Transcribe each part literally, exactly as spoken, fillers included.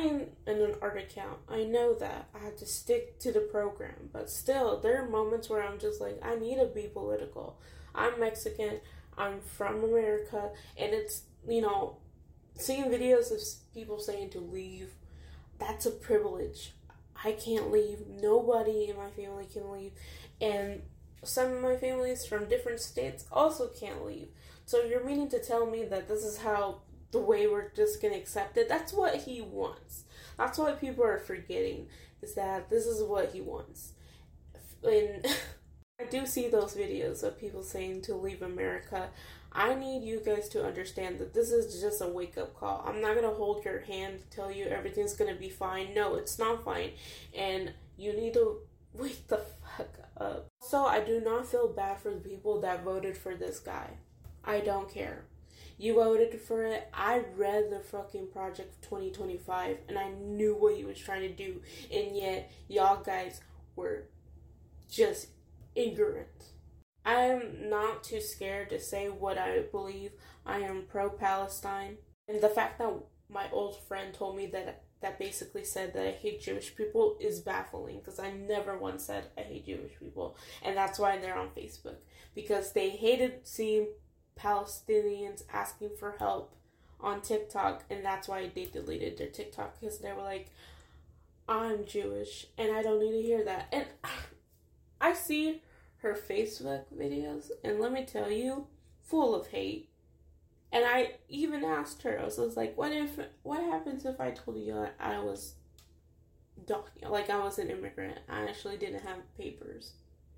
I'm in an art account. I know that. I have to stick to the program. But still, there are moments where I'm just like, I need to be political. I'm Mexican. I'm from America. And it's, you know, seeing videos of people saying to leave, that's a privilege. I can't leave. Nobody in my family can leave. And some of my families from different states also can't leave. So you're meaning to tell me that this is how the way we're just going to accept it? That's what he wants. That's what people are forgetting, is that this is what he wants. And I do see those videos of people saying to leave America. I need you guys to understand that this is just a wake-up call. I'm not going to hold your hand to tell you everything's going to be fine. No, it's not fine. And you need to wake the fuck up. So I do not feel bad for the people that voted for this guy. I don't care. You voted for it. I read the fucking Project twenty twenty-five and I knew what he was trying to do. And yet, y'all guys were just ignorant. I am not too scared to say what I believe. I am pro-Palestine. And the fact that my old friend told me that that basically said that I hate Jewish people is baffling, because I never once said I hate Jewish people. And that's why they're on Facebook. Because they hated seeing Palestinians asking for help on TikTok, and that's why they deleted their TikTok, because they were like, I'm Jewish and I don't need to hear that. And I see her Facebook videos, and let me tell you, full of hate. And I even asked her, I was just like, what if, what happens if I told you I was doc- like I was an immigrant, I actually didn't have papers?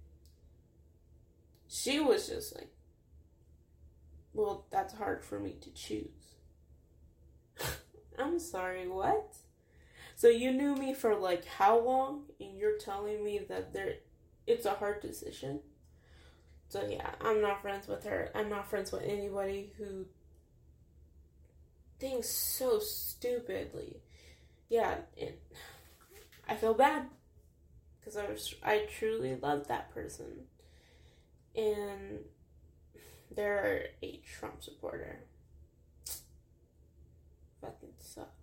She was just like, well, that's hard for me to choose. I'm sorry, what? So you knew me for like how long, and you're telling me that there, it's a hard decision? So yeah, I'm not friends with her. I'm not friends with anybody who thinks so stupidly. Yeah, it, I feel bad, because I was, I truly love that person. And they're a Trump supporter. Fucking sucks.